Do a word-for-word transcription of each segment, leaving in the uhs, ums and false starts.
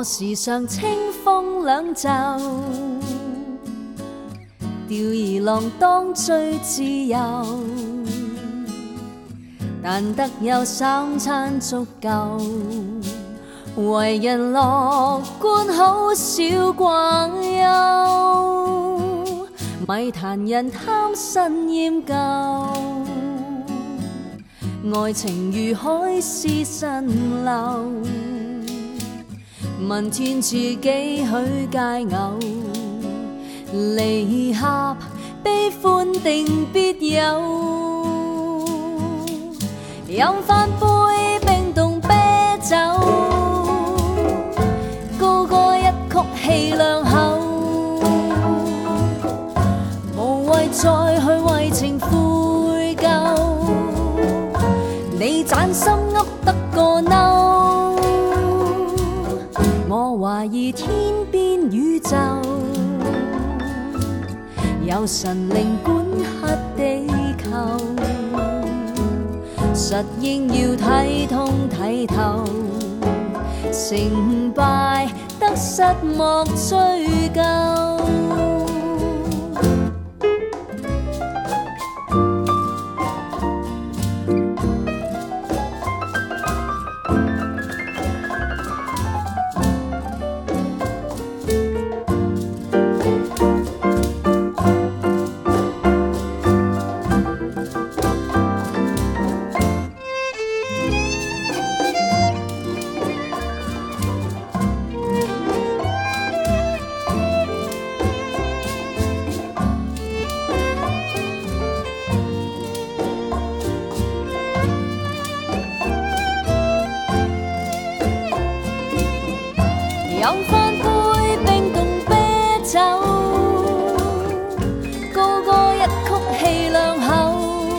我時常清風兩袖，吊兒郎當最自由，但得有三餐足夠，為人樂觀好少掛憂，咪談人貪新厭舊，愛情如海市蜃樓，問天自己許佳偶，離合悲歡定必有，飲翻杯冰凍啤酒，高歌一曲氣量厚，無謂再去為情悔疚，你盞心噏得個嬲，我懷疑天邊宇宙有神靈管轄地球，實應要睇通睇透，成敗得失莫追究。飲翻杯冰凍啤酒，高歌一曲氣量厚，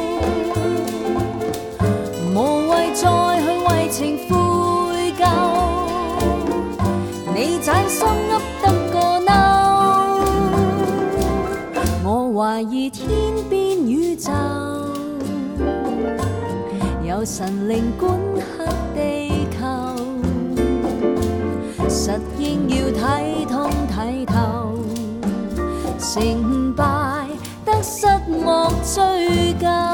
無謂再去為情悔疚，你盞心噏得個嬲，我懷疑天邊宇宙有神靈管轄地球，實應要睇通睇透，成敗得失莫追究。